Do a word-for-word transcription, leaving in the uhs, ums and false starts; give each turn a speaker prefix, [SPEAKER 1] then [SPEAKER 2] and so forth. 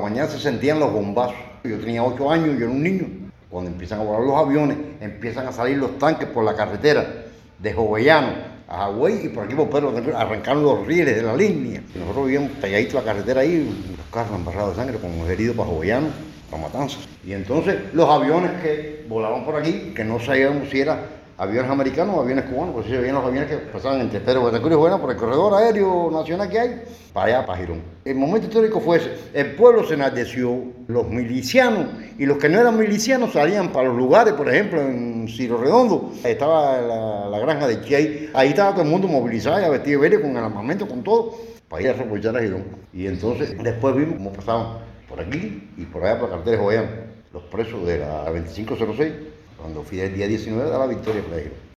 [SPEAKER 1] mañana se sentían los bombazos. Yo tenía ocho años, yo era un niño. Cuando empiezan a volar los aviones, empiezan a salir los tanques por la carretera de Jovellanos a Hawái y por aquí por Pedro arrancaron los rieles de la línea. Nosotros vivíamos pegaditos a la carretera ahí, los carros embarrados de sangre, como heridos para Jovellanos, para Matanzas. Y entonces los aviones que volaban por aquí, que no sabíamos si eran aviones americanos o aviones cubanos, porque si se veían los aviones que pasaban entre Pedro Guatacuri y Jovellanos por el corredor aéreo nacional que hay, para allá, para Girón. El momento histórico fue ese. El pueblo se enardeció, los milicianos y los que no eran milicianos salían para los lugares, por ejemplo, en Ciro Redondo, estaba la, la granja de Chey, ahí estaba todo el mundo movilizado, ya vestido de verde, con el armamento, con todo, para ir a repochar a Girón. Y entonces después vimos cómo pasaban por aquí y por allá por la carretera de Jovellanos, los presos de la veinticinco cero seis, cuando fui el día diecinueve a la victoria por ahí.